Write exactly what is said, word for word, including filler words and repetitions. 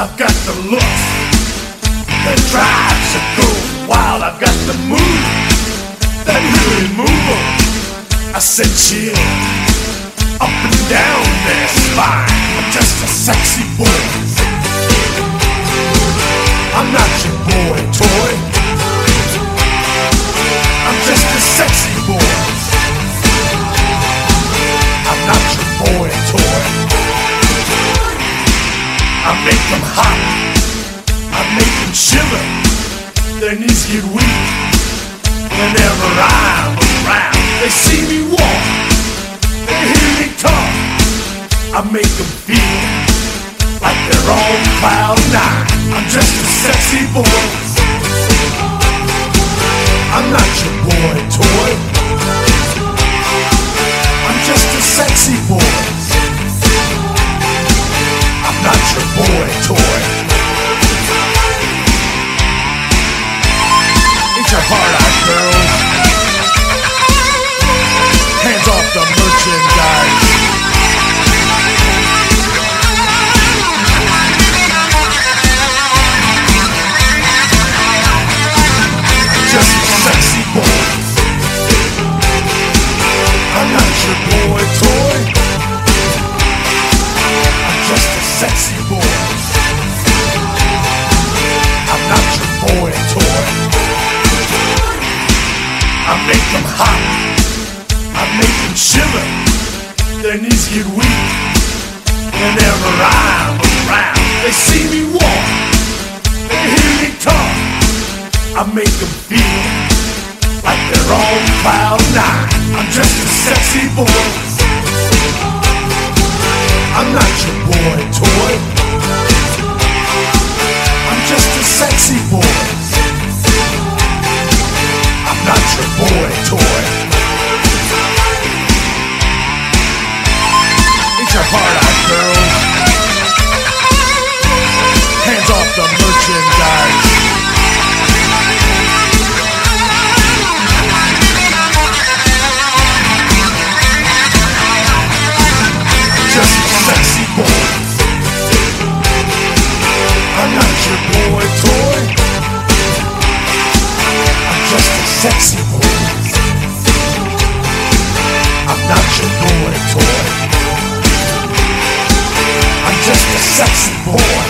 I've got the look that drives a girl wild. I've got the move that really move 'em. I said chill up and down their spine. I'm just a sexy boy. I'm not your boy toy. I'm just a sexy boy. I'm not your boy toy. I make them hot, I make them shiver. Their knees get weak whenever I'm around. They see me walk, they hear me talk. I make them feel like they're on cloud nine. I'm just a sexy boy. I'm not your boy toy. I'm just a sexy boy. I'm not your boy toy. Ain't your heart out, girls? Hands off the merchandise. Just a sexy boy. I'm not your boy toy. I'm just a sexy boy. I'm not your boy toy. I make them hot, I make them shiver. Their knees get weak whenever I'm around. They see me walk, they hear me talk. I make them feel like they're on cloud nine. I'm just a sexy boy. I'm not your boy toy. I'm just a sexy boy. I'm not your boy toy. Ain't your heart out, girls? Hands off the merchandise. Just a sexy boy. I'm not your boy toy. I'm just a sexy boy. I'm not your boy toy. I'm just a sexy boy.